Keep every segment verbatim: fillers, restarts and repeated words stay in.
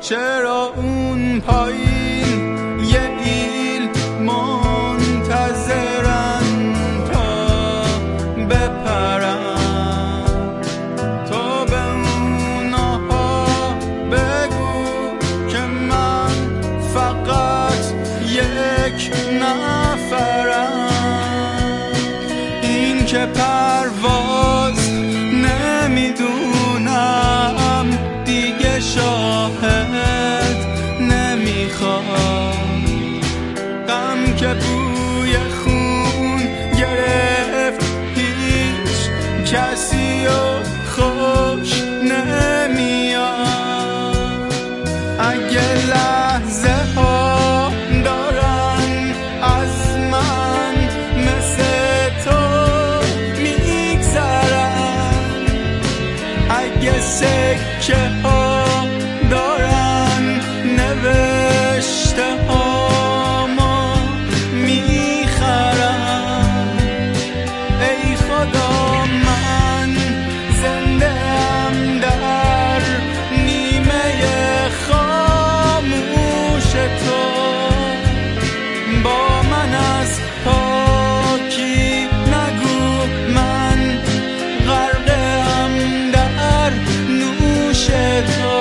چرا اون پایین یه ایل منتظرن تا بپرن؟ تو به اونها بگو که من فقط یک نفرم. این که پرواز نمیدونم دیگه شاهد نمیخوام. غم که بوی خون گرفت هیچ کسی و خوش نمیاد. اگه لحظه ها دارن از من مثل تو میگذرن، اگه سکه ها دارن نوشته هامو میخرن، ای خدا من زنده ام در نیمه خاموش تو. با من از پاکی نگو من غرقم در نوش تو.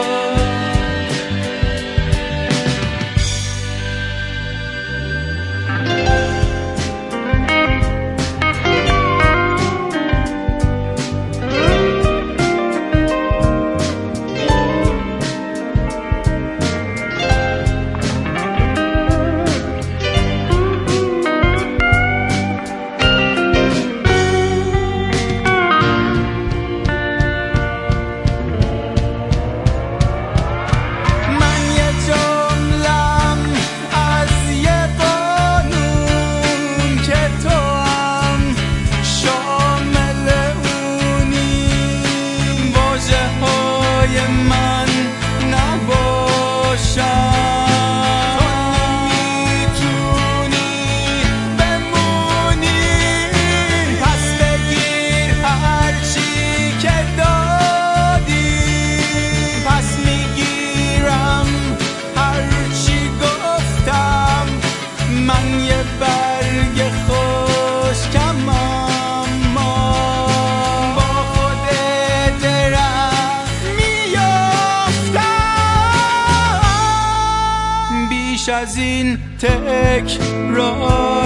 از این تکرار